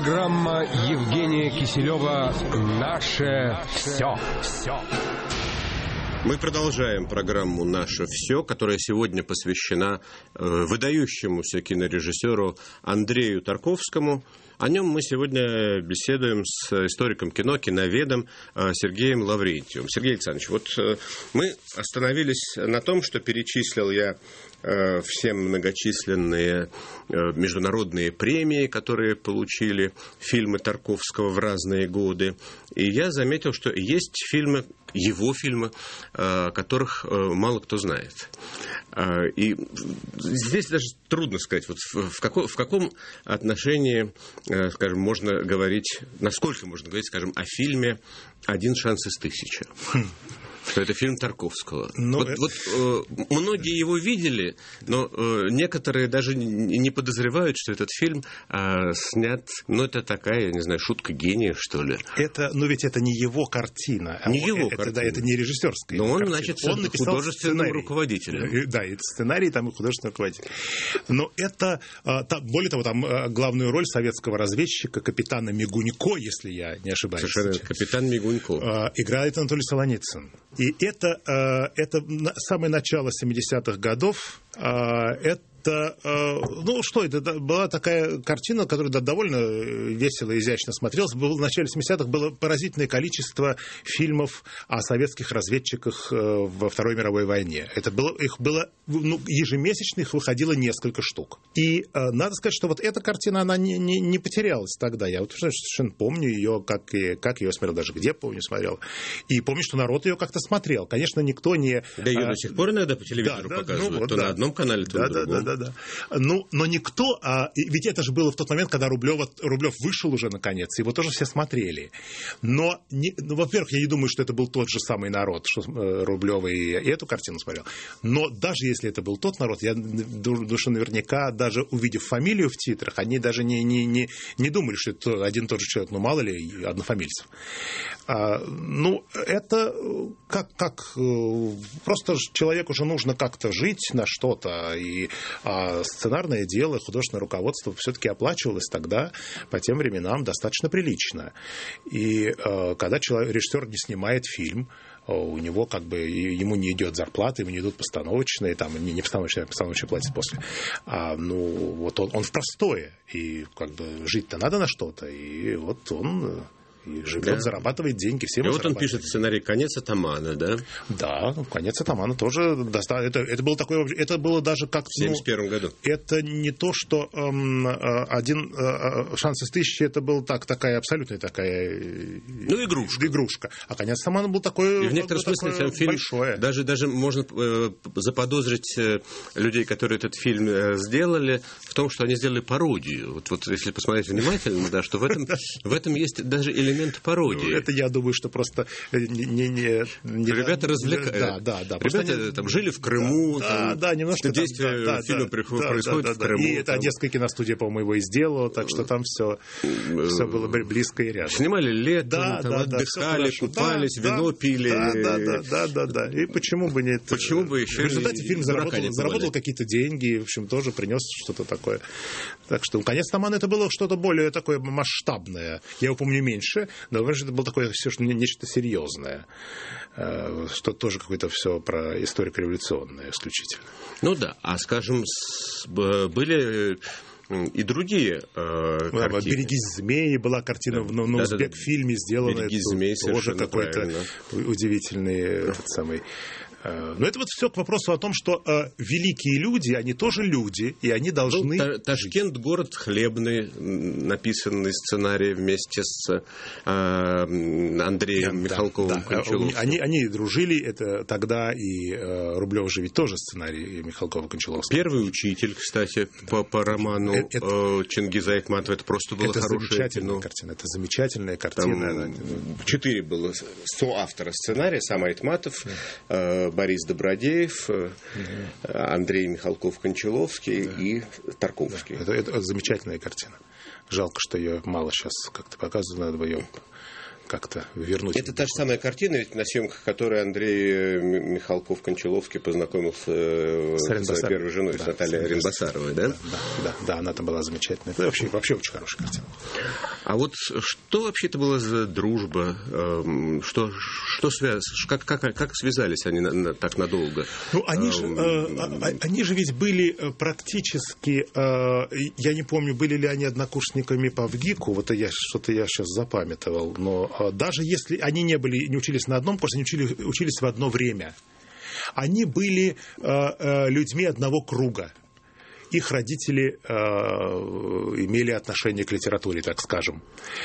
Программа Евгения Киселева «Наше все». Мы продолжаем программу «Наше все», которая сегодня посвящена выдающемуся кинорежиссеру Андрею Тарковскому. О нем мы сегодня беседуем с историком кино, киноведом Сергеем Лаврентьевым. Сергей Александрович, вот мы остановились на том, что перечислил я все многочисленные международные премии, которые получили фильмы Тарковского в разные годы. И я заметил, что есть фильмы, его фильмы, о которых мало кто знает. И здесь даже трудно сказать, вот в каком отношении, скажем, можно говорить, насколько можно говорить, скажем, о фильме «Один шанс из тысячи». Что это фильм Тарковского. Многие его видели, но некоторые даже не подозревают, что этот фильм снят... это такая, я не знаю, шутка гения, что ли. Ведь это не его картина. Не его картина. Да, это не режиссерская картина. Но он, значит, художественным руководителем. Да, и сценарий, там и художественный руководитель. Но это... более того, там главную роль советского разведчика, капитана Мигунько, если я не ошибаюсь. Совершенно, капитан Мигунько. Играет Анатолий Солоницын. И это самое начало 70-х годов. Это была такая картина, которая довольно весело и изящно смотрелась. В начале 70-х было поразительное количество фильмов о советских разведчиках во Второй мировой войне. Ежемесячно их выходило несколько штук. И надо сказать, что вот эта картина, она не потерялась тогда. Я совершенно помню ее, как ее смотрел, даже где помню смотрел. И помню, что народ ее как-то смотрел. Конечно, никто не... Да ее до сих пор иногда по телевизору показывают. На одном канале, то на другом. Да. Но никто... ведь это же было в тот момент, когда Рублев вышел уже, наконец, его тоже все смотрели. Но, во-первых, я не думаю, что это был тот же самый народ, что Рублев и эту картину смотрел. Но даже если это был тот народ, я думаю, что наверняка, даже увидев фамилию в титрах, они даже не думали, что это один и тот же человек, мало ли, однофамильцев. Это как просто человеку уже нужно как-то жить на что-то, и сценарное дело, художественное руководство все-таки оплачивалось тогда, по тем временам, достаточно прилично. И когда режиссер не снимает фильм, у него ему не идет зарплата, ему не идут постановочные, не постановочные, а постановочные платят после. Он в простое, и жить-то надо на что-то, и вот он... И живет, зарабатывает деньги. Все и вот он пишет сценарий «Конец атамана», да? Да, «Конец атамана» тоже... Это было такое... Это было даже как... В 1971 году. Это не то, что «Один шанс из тысячи» это была такая абсолютная такая... Игрушка. А «Конец атамана» был такой... И в некотором смысле сам фильм большое. Даже можно заподозрить людей, которые этот фильм сделали, в том, что они сделали пародию. Вот если посмотреть внимательно, да, что в этом есть даже элемент пародии. Это, я думаю, что просто... Ребята развлекают. Да. Ребята там жили в Крыму. Немножко... Действие фильма происходит в Крыму. И это Одесская киностудия, по-моему, его и сделала, так что там все было близко и рядом. Снимали летом, отдыхали, купались, вино пили. Да. И почему бы нет? Почему бы еще... В результате фильм заработал какие-то деньги, в общем, тоже принес что-то такое. Так что «Конец атамана» это было что-то более такое масштабное. Я его помню меньше, но это было такое все нечто серьезное, что тоже какое-то все про историко-революционное исключительно. А скажем, были и другие картины. «Берегись змеи» была картина на Узбек-фильме сделана. «Берегись змей» тоже какой-то удивительный этот самый... Но это вот все к вопросу о том, что великие люди, они тоже люди, и они должны... Ташкент — город хлебный, написанный сценарий вместе с Андреем Михалковым-Кончаловским. Они дружили это тогда, и Рублев же ведь тоже сценарий Михалкова-Кончаловского. Первый учитель, кстати, по роману Чингиза Айтматова. Это просто было хорошее кино. Это замечательная картина. 4 было соавтора сценария: сам Айтматов, Борис Добродеев, Андрей Михалков-Кончаловский и Тарковский. Это замечательная картина. Жалко, что ее мало сейчас как-то показывают, надо бы ее как-то вернуть. Это та же самая картина, ведь на съемках которой Андрей Михалков-Кончаловский познакомился с первой женой, с Натальей Ренбасаровой, да? Да, она там была замечательная. Это вообще очень хорошая картина. А вот что вообще-то было за дружба? Что как связались они так надолго? Ну, они же ведь были практически, я не помню, были ли они однокурсниками по ВГИКу, вот что-то я сейчас запамятовал, но даже если они не учились на одном курсе, они учились в одно время. Они были людьми одного круга. Их родители имели отношение к литературе, так скажем.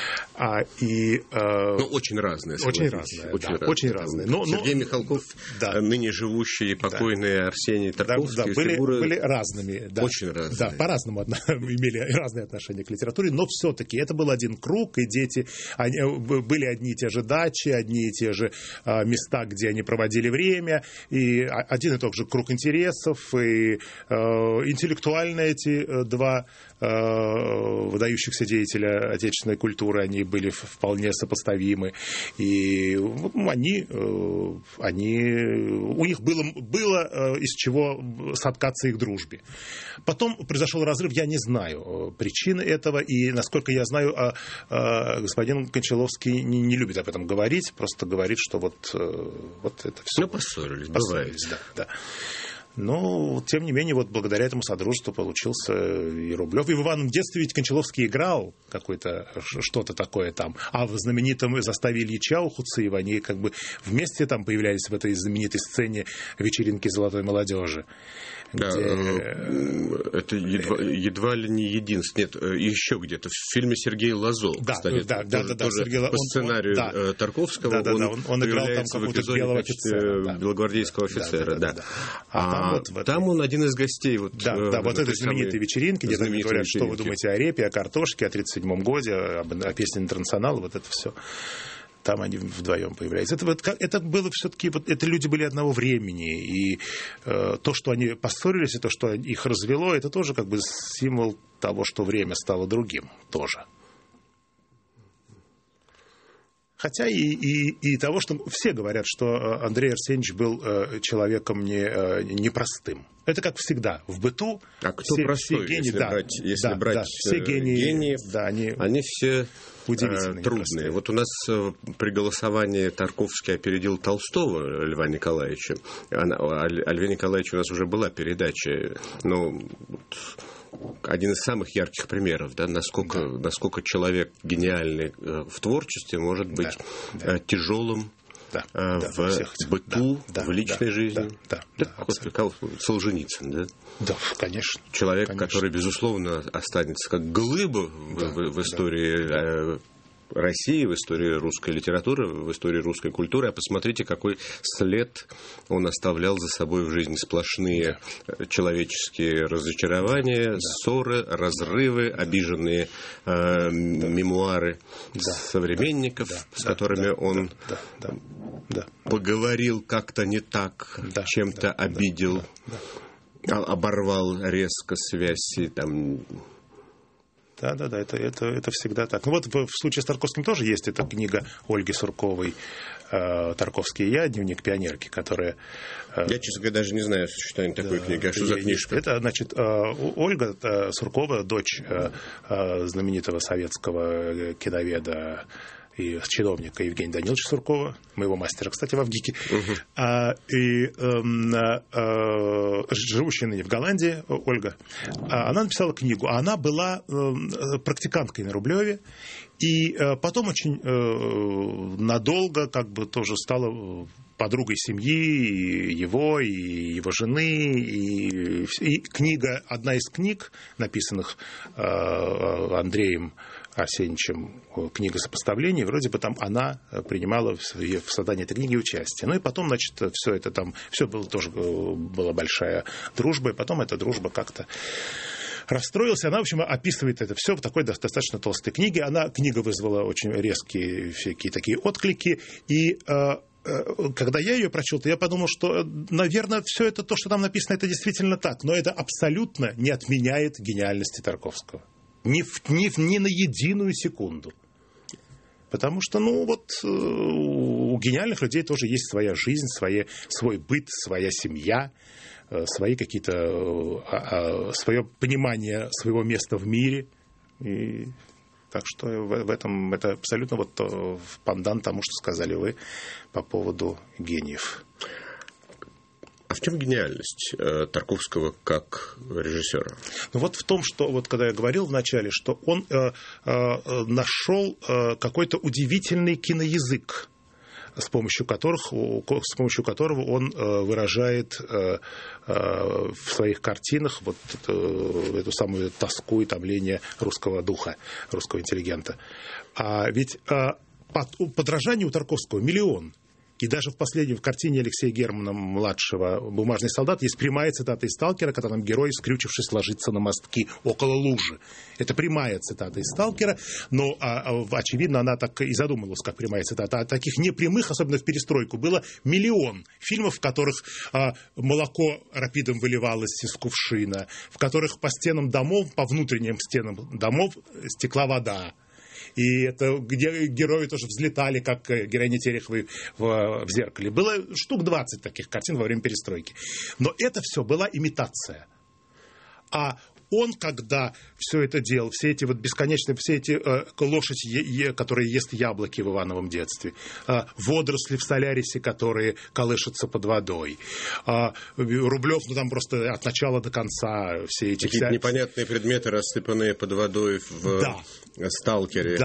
Очень разные. Очень разные. Сергей Михалков, ныне живущий и покойный Арсений Тарковский, были разными. Да. Очень разные. Да, по-разному имели разные отношения к литературе, но все-таки это был один круг, и дети, были одни и те же дачи, одни и те же места, где они проводили время, и один и тот же круг интересов, и интеллектуально эти два выдающихся деятеля отечественной культуры, они были вполне сопоставимы. И у них было из чего соткаться их дружбе. Потом произошел разрыв, я не знаю причины этого, и, насколько я знаю, господин Кончаловский не любит об этом говорить, просто говорит, что вот это все. Ну, поссорились, бывает. Да. Но, тем не менее, вот благодаря этому содружеству получился и Рублев. И в «Ивановом детстве» ведь Кончаловский играл что-то такое там. А в знаменитом «Заставе Ильича» у Хуциева они как бы вместе там появлялись в этой знаменитой сцене вечеринки золотой молодежи. Да, это едва ли не единственное. Нет, еще где-то. В фильме Сергея Лазо, кстати. Да, тоже по сценарию Тарковского. Он играл там какого-то белого офицера. Белогвардейского офицера, да. Там он один из гостей. Вот этой знаменитой вечеринки, где там говорят, что вы думаете о репе, о картошке, о 1937 годе, о песне «Интернационал», вот это все. Там они вдвоем появляются. Это было все-таки, это люди были одного времени, и то, что они поссорились, и то, что их развело, это тоже как бы символ того, что время стало другим тоже. Хотя и того, что все говорят, что Андрей Арсеньевич был человеком непростым. Это как всегда. В быту все гении, если брать все гениев, они все трудные. Простые. Вот у нас при голосовании Тарковский опередил Толстого Льва Николаевича. О Льве Николаевиче у нас уже была передача. Один из самых ярких примеров, насколько человек гениальный в творчестве может быть тяжелым в быту, в личной жизни. Солженицын, да? Да, конечно. Человек, который, безусловно, останется как глыба в истории России, в истории русской литературы, в истории русской культуры. А посмотрите, какой след он оставлял за собой в жизни. Сплошные человеческие разочарования, ссоры, разрывы, обиженные мемуары современников, с которыми он поговорил как-то не так, чем-то обидел, оборвал резко связь и там... Да, это всегда так. Ну вот в случае с Тарковским тоже есть эта книга Ольги Сурковой «Тарковский и я», дневник пионерки, которая... Я, честно говоря, даже не знаю существования такой книги. А что за книжка? Это, значит, Ольга Суркова, дочь знаменитого советского киноведа и чиновника Евгения Даниловича Суркова, моего мастера, кстати, в ВГИКе, живущая ныне в Голландии, Ольга, она написала книгу. Она была практиканткой на Рублеве, и потом очень надолго как бы тоже стала подругой семьи, его жены, и книга, одна из книг, написанных Андреем Арсеньевичем, книга сопоставлений, вроде бы там она принимала в создании этой книги участие. Ну и потом, значит, все это там, все было тоже, была большая дружба, и потом эта дружба как-то расстроилась. Она, в общем, описывает это все в такой достаточно толстой книге. Книга вызвала очень резкие всякие такие отклики, и когда я ее прочел, то я подумал, что, наверное, все это, то, что там написано, это действительно так, но это абсолютно не отменяет гениальности Тарковского. Ни на единую секунду. Потому что, у гениальных людей тоже есть своя жизнь, свой быт, своя семья, свои какие-то, свое понимание своего места в мире. И Так что в этом это абсолютно вот пандан тому, что сказали вы по поводу гениев. А в чем гениальность Тарковского как режиссера? Ну вот в том, что вот когда я говорил вначале, что он нашел какой-то удивительный киноязык, с помощью которого он выражает в своих картинах вот эту самую тоску и томление русского духа, русского интеллигента. А ведь подражаний у Тарковского миллион. И даже в картине Алексея Германа-младшего «Бумажный солдат» есть прямая цитата из «Сталкера», когда там герой, скрючившись, ложится на мостки около лужи. Это прямая цитата из «Сталкера», но, очевидно, она так и задумывалась, как прямая цитата. А таких непрямых, особенно в перестройку, было миллион фильмов, в которых молоко рапидом выливалось из кувшина, в которых по стенам домов, по внутренним стенам домов стекла вода. И это где герои тоже взлетали, как героиня Тереховой в «Зеркале». Было штук 20 таких картин во время перестройки. Но это все была имитация. А он, когда все это делал, все эти вот бесконечные, все эти лошадь, которая ест яблоки в Ивановом детстве, водоросли в Солярисе, которые колышутся под водой, Рублев, ну там просто от начала до конца все эти... Какие-то непонятные предметы, рассыпанные под водой в «Сталкере».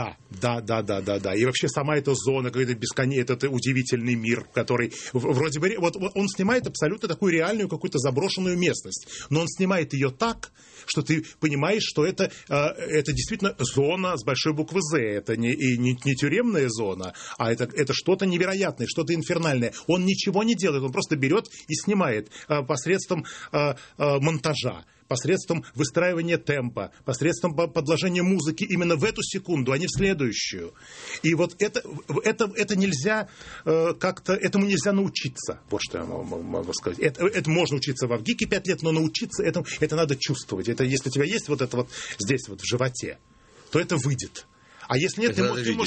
Да. И вообще сама эта зона, какой-то бесконечный, этот удивительный мир, который вроде бы... Вот он снимает абсолютно такую реальную какую-то заброшенную местность, но он снимает ее так, что ты понимаешь, что это действительно зона с большой буквы «З». Это не тюремная зона, а это что-то невероятное, что-то инфернальное. Он ничего не делает, он просто берет и снимает посредством монтажа, посредством выстраивания темпа, посредством подложения музыки именно в эту секунду, а не в следующую. И вот это нельзя как-то, этому нельзя научиться. Вот что я могу сказать. Это можно учиться в Авгике 5 лет, но научиться этому, это надо чувствовать. Это если у тебя есть вот это вот здесь вот в животе, то это выйдет. А если нет,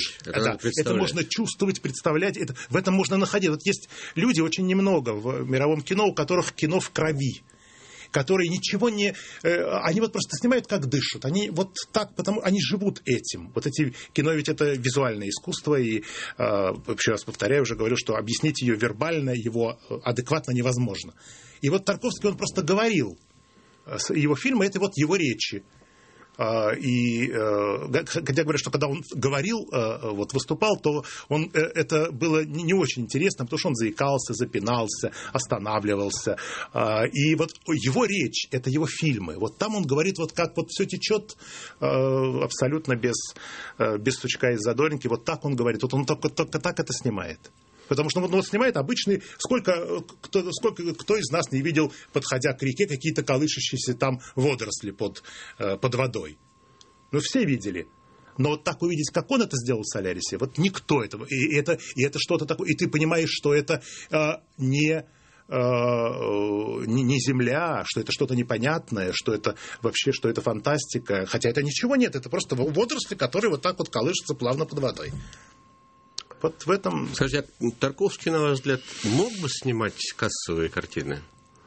это можно чувствовать, представлять, в этом можно находить. Вот есть люди, очень немного в мировом кино, у которых кино в крови, которые ничего не... Они вот просто снимают, как дышат. Они вот так, потому они живут этим. Вот эти кино ведь это визуальное искусство, и еще раз повторяю, уже говорю, что объяснить ее вербально, его адекватно невозможно. И вот Тарковский, он просто говорил. Его фильмы — это вот его речи. И хотя говорят, что когда он говорил, вот выступал, то это было не очень интересно, потому что он заикался, запинался, останавливался. И вот его речь — это его фильмы. Вот там он говорит, вот как вот все течет абсолютно без сучка и задоринки. Вот так он говорит. Вот он только так это снимает. Потому что он снимает обычный... Кто из нас не видел, подходя к реке, какие-то колышащиеся там водоросли под водой? Ну, все видели. Но вот так увидеть, как он это сделал в «Солярисе», вот никто этого... И это что-то такое... И ты понимаешь, что это не земля, что это что-то непонятное, что это вообще, что это фантастика. Хотя это ничего нет, это просто водоросли, которые вот так вот колышутся плавно под водой. Вот в этом... Скажите, а Тарковский, на ваш взгляд, мог бы снимать кассовые картины?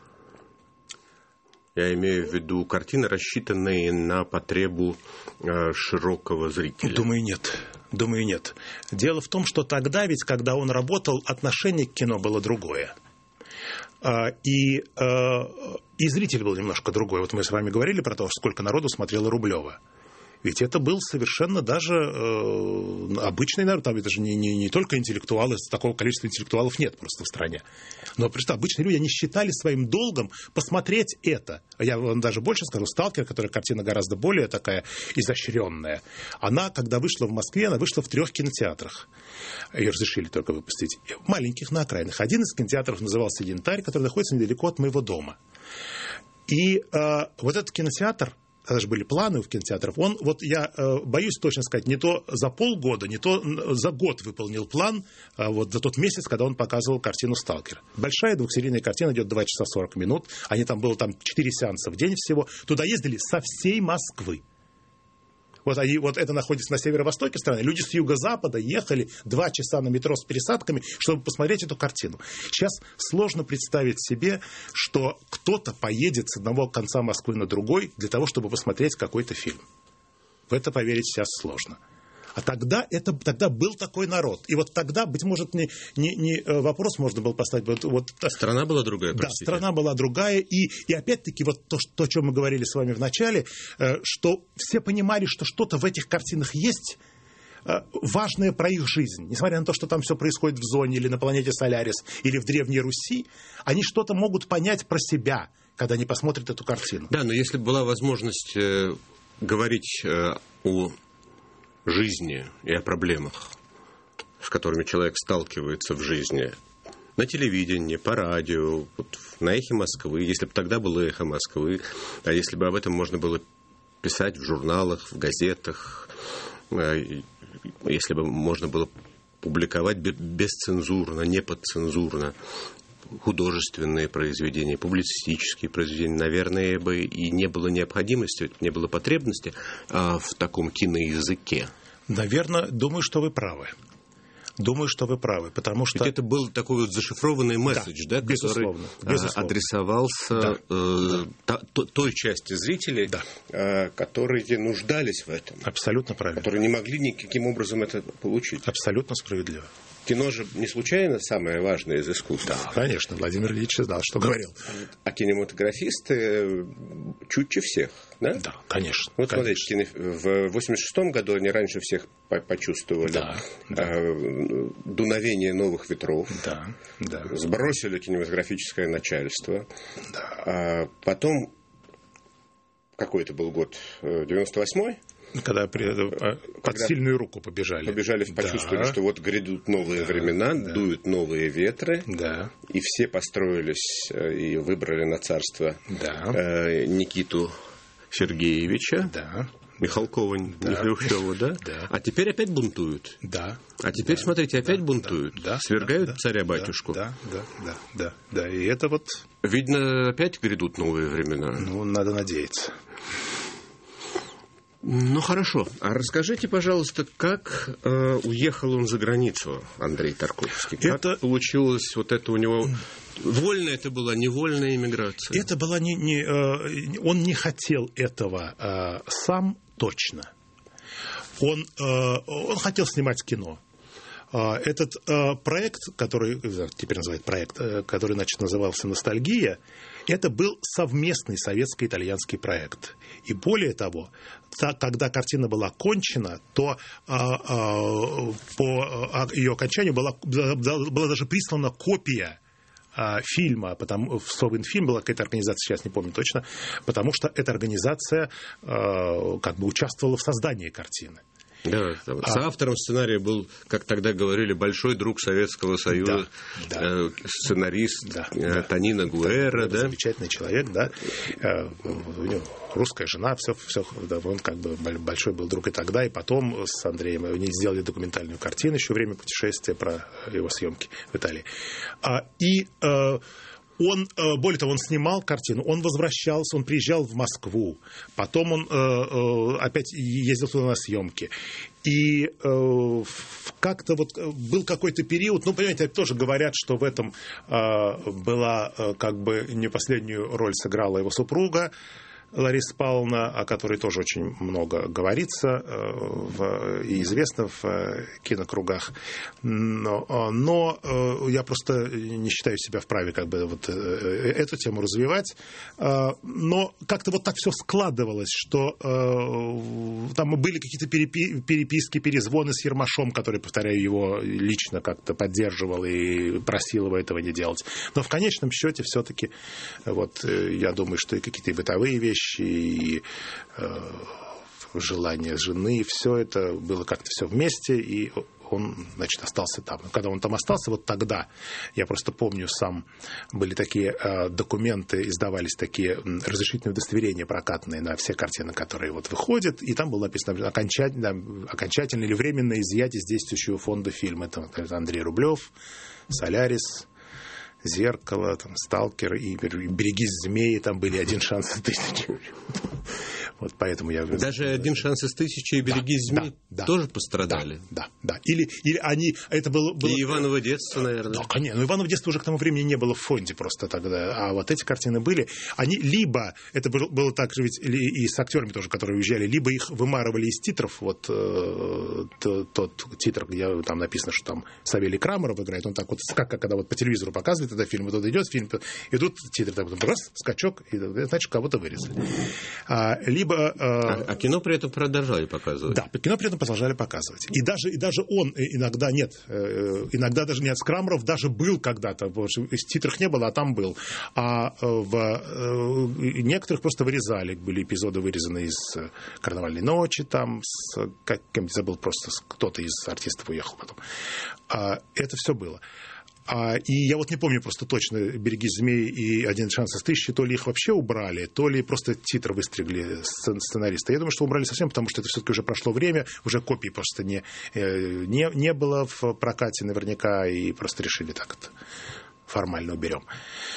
Я имею в виду картины, рассчитанные на потребу широкого зрителя. Думаю, нет. Дело в том, что тогда ведь, когда он работал, отношение к кино было другое. И зритель был немножко другой. Вот мы с вами говорили про то, сколько народу смотрело Рублева. Ведь это был совершенно даже обычный народ. Там это же не только интеллектуалы, такого количества интеллектуалов нет просто в стране. Но просто обычные люди, они считали своим долгом посмотреть это. Я вам даже больше скажу, «Сталкер», которая картина гораздо более такая изощренная, она, когда вышла в Москве, она вышла в 3 кинотеатрах. Ее разрешили только выпустить. Маленьких, на окраинах. Один из кинотеатров назывался «Янтарь», который находится недалеко от моего дома. И вот этот кинотеатр, когда же были планы в кинотеатрах, я боюсь точно сказать, не то за полгода, не то за год выполнил план вот за тот месяц, когда он показывал картину «Сталкер». Большая двухсерийная картина, идет 2 часа 40 минут, было там 4 сеанса в день всего. Туда ездили со всей Москвы. Вот это находится на северо-востоке страны. Люди с юго-запада ехали 2 часа на метро с пересадками, чтобы посмотреть эту картину. Сейчас сложно представить себе, что кто-то поедет с одного конца Москвы на другой для того, чтобы посмотреть какой-то фильм. В это поверить сейчас сложно. А тогда был такой народ. И вот тогда, быть может, не вопрос можно было поставить. Страна была другая, Да, простите. страна была другая. И опять-таки, вот то, о чем мы говорили с вами в начале, что все понимали, что что-то в этих картинах есть важное про их жизнь. Несмотря на то, что там все происходит в Зоне, или на планете Солярис, или в Древней Руси, они что-то могут понять про себя, когда они посмотрят эту картину. Да, но если бы была возможность говорить о жизни и о проблемах, с которыми человек сталкивается в жизни, на телевидении, по радио, вот на «Эхе Москвы», если бы тогда было «Эхо Москвы», а если бы об этом можно было писать в журналах, в газетах, если бы можно было публиковать бесцензурно, неподцензурно художественные произведения, публицистические произведения, наверное, бы и не было необходимости, не было потребности в таком киноязыке. Наверное, думаю, что вы правы. Потому что... Ведь это был такой вот зашифрованный месседж, да, который адресовался той части зрителей, которые нуждались в этом. Абсолютно правильно. Которые не могли никаким образом это получить. Абсолютно справедливо. Кино же не случайно самое важное из искусства. Да, конечно, Владимир Ильич знал, что говорил. А кинематографисты чутче всех, да? Да, конечно. Вот смотрите, в 86-м году они раньше всех почувствовали дуновение новых ветров, сбросили кинематографическое начальство. Да. Потом, какой это был год, 98-й? Когда под сильную руку побежали. Почувствовали, что вот грядут новые времена, дуют новые ветры. Да. И все построились и выбрали на царство Никиту Сергеевича. Да. Михалкова, не Хрущева, да? Да. А теперь опять бунтуют. Да. А теперь, смотрите, опять бунтуют. Да. Свергают царя-батюшку. Да. И это вот... Видно, опять грядут новые времена. Ну, надо надеяться. Ну, хорошо. А расскажите, пожалуйста, как уехал он за границу, Андрей Тарковский? Как получилось вот это у него... Вольная это была, невольная иммиграция? Это была он не хотел этого сам точно. Он хотел снимать кино. Этот проект, который теперь называют проект, который, значит, назывался «Ностальгия», это был совместный советско-итальянский проект. И более того, когда картина была кончена, то по ее окончанию была даже прислана копия фильма, в Совинфильм была какая-то организация, сейчас не помню точно, потому что эта организация как бы участвовала в создании картины. Да, соавтором сценария был, как тогда говорили, большой друг Советского Союза, сценарист Тонино Гуэра. Да? Замечательный человек, да. У него русская жена, все, он как бы большой был друг и тогда, и потом с Андреем они сделали документальную картину еще «Время путешествия» про его съемки в Италии. Он, более того, он снимал картину, он возвращался, он приезжал в Москву, потом он опять ездил туда на съемки. И как-то вот был какой-то период, ну, понимаете, тоже говорят, что в этом была как бы не последнюю роль сыграла его супруга Лариса Павловна, о которой тоже очень много говорится и известно в кинокругах. Но я просто не считаю себя вправе как бы вот эту тему развивать. Но как-то вот так все складывалось, что там были какие-то переписки, перезвоны с Ермашом, который, повторяю, его лично как-то поддерживал и просил его этого не делать. Но в конечном счете все-таки вот я думаю, что и какие-то бытовые вещи, и желание жены, все это было как-то все вместе, и он, значит, остался там. Когда он там остался, вот тогда, я просто помню сам, были такие документы, издавались такие разрешительные удостоверения прокатные на все картины, которые вот выходят, и там было написано окончательное или временное изъятие из действующего фонда фильма. Это Андрей Рублев, «Солярис», «Зеркало», там, «Сталкер» и «Берегись змеи», там были «Один шанс на тысячу». Вот поэтому я... Даже «Один шанс из тысячи» и «Берегись змей» тоже пострадали. Да. Или они... Это было... И «Иваново детство», наверное. Да, конечно. Но «Иваново детство» уже к тому времени не было в фонде просто тогда. А вот эти картины были. Они либо... Это было так же ведь и с актерами тоже, которые уезжали, либо их вымарывали из титров. Вот тот титр, где там написано, что там Савелий Крамаров играет. Он так вот, как когда вот по телевизору показывает этот фильм, вот идет фильм, и тут титр так вот раз, скачок, и значит, кого-то вырезали. А кино при этом продолжали показывать? Да, кино при этом продолжали показывать. И даже он иногда иногда даже нет, Крамаров даже был когда-то, из титров не было, а там был. А в некоторых просто вырезали, были эпизоды вырезаны из «Карнавальной ночи», там, кем-то забыл, просто кто-то из артистов уехал потом. Это все было. И я вот не помню просто точно «Берегись змей» и «Один шанс из тысячи», то ли их вообще убрали, то ли просто титр выстригли сценариста. Я думаю, что убрали совсем, потому что это все-таки уже прошло время, уже копий просто не было в прокате наверняка, и просто решили так это формально уберем.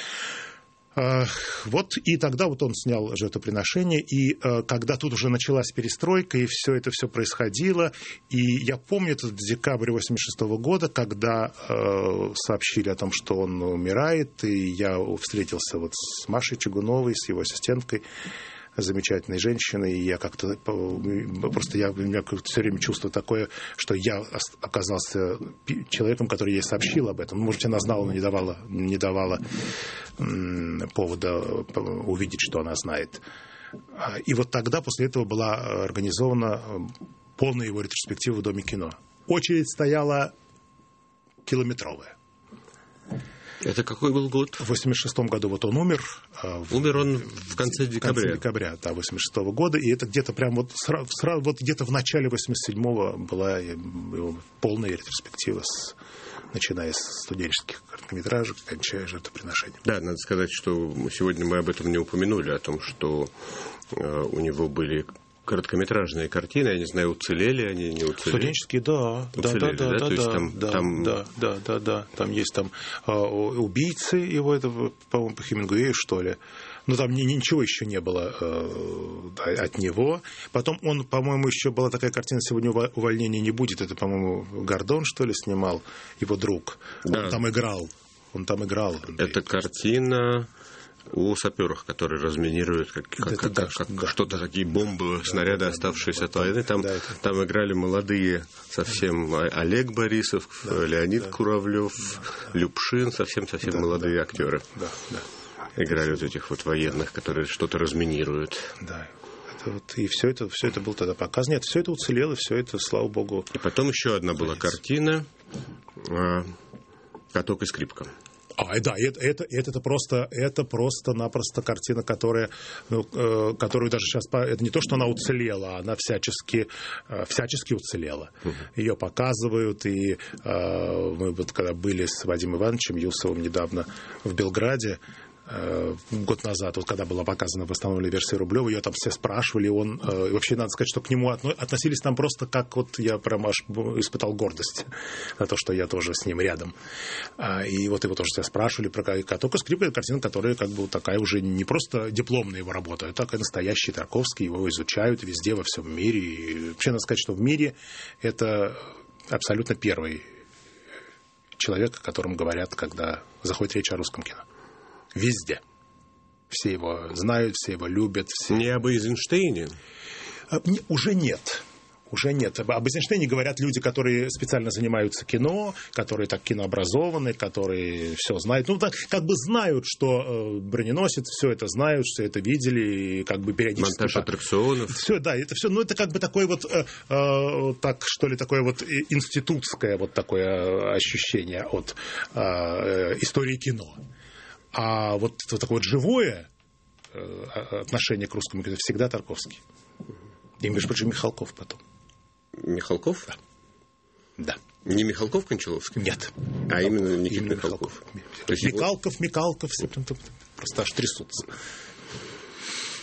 Вот, и тогда вот он снял «Жертвоприношение», и когда тут уже началась перестройка, и все это все происходило, и я помню этот декабрь 1986 года, когда сообщили о том, что он умирает, и я встретился вот с Машей Чугуновой, с его ассистенткой, замечательной женщиной, и я как-то просто у меня все время чувство такое, что я оказался человеком, который ей сообщил об этом. Может, она знала, но не давала повода увидеть, что она знает. И вот тогда, после этого, была организована полная его ретроспектива в Доме кино. Очередь стояла километровая. Это какой был год? В 1986 году вот он умер. Умер он в конце декабря. В конце декабря, да, 1986 года. И это где-то прям вот сразу вот где-то в начале 1987 была его полная ретроспектива, начиная с студенческих короткометражек, кончая «Жертвоприношением». Да, надо сказать, что сегодня мы об этом не упомянули, о том, что у него были короткометражные картины, я не знаю, уцелели они, не уцелели. Студенческие, да. Уцелели, да? То есть там есть там убийцы его, это, по-моему, по Хемингуэю, что ли. Но там ничего еще не было от него. Потом он, по-моему, еще была такая картина «Сегодня увольнения не будет». Это, по-моему, Гордон, что ли, снимал, его друг. Да. Он там играл. Эта картина о саперах, которые разминируют что-то, такие бомбы, снаряды, оставшиеся от войны. Там играли молодые совсем Олег Борисов, Леонид Куравлев, Любшин, совсем молодые актеры. Играли вот этих вот военных, которые что-то разминируют. Да. И все это было тогда показано. Нет, все это уцелело, все это, слава богу. И потом еще одна была картина «Каток и скрипка». Да, это просто-напросто картина, которую даже сейчас... Это не то, что она уцелела, она всячески уцелела. Ее показывают, и мы вот когда были с Вадимом Ивановичем Юсовым недавно в Белграде, год назад, вот когда была показана восстановленная версия Рублева, ее там все спрашивали, он вообще, надо сказать, что к нему относились там просто как вот я прям аж испытал гордость за то, что я тоже с ним рядом. И вот его тоже все спрашивали про «Каток и скрипка». Это картина, которая как бы такая уже не просто дипломная его работа, это такой настоящий Тарковский, его изучают везде, во всем мире. И вообще надо сказать, что в мире это абсолютно первый человек, о котором говорят, когда заходит речь о русском кино. Везде. Все его знают, все его любят. Не об Эйзенштейне? Уже нет. Об Эйзенштейне говорят люди, которые специально занимаются кино, которые так кинообразованы, которые все знают. Ну, так, как бы знают, что броненосец, все это знают, все это видели, и как бы периодически... Монтаж аттракционов. Все, да, это все. Ну, это как бы такое вот, так, что ли, такое вот институтское вот такое ощущение от истории кино. А вот такое вот живое отношение к русскому кино всегда Тарковский. И, между прочим, Михалков потом. Михалков? Да. Не Михалков-Кончаловский? Нет. А именно Никита Михалков. Микалков, все просто аж трясутся.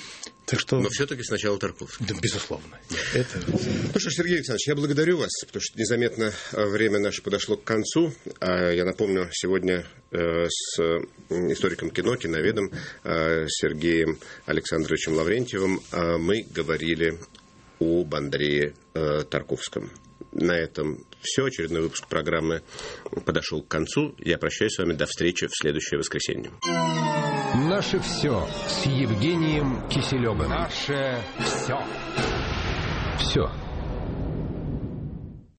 Так что... Но все-таки сначала Тарковский. Да, безусловно. Это... Ну что ж, Сергей Александрович, я благодарю вас, потому что незаметно время наше подошло к концу. Я напомню, сегодня с историком кино, киноведом Сергеем Александровичем Лаврентьевым мы говорили об Андрее Тарковском. На этом все. Очередной выпуск программы подошел к концу. Я прощаюсь с вами. До встречи в следующее воскресенье. Наше все с Евгением Киселевым. Наше все. Все.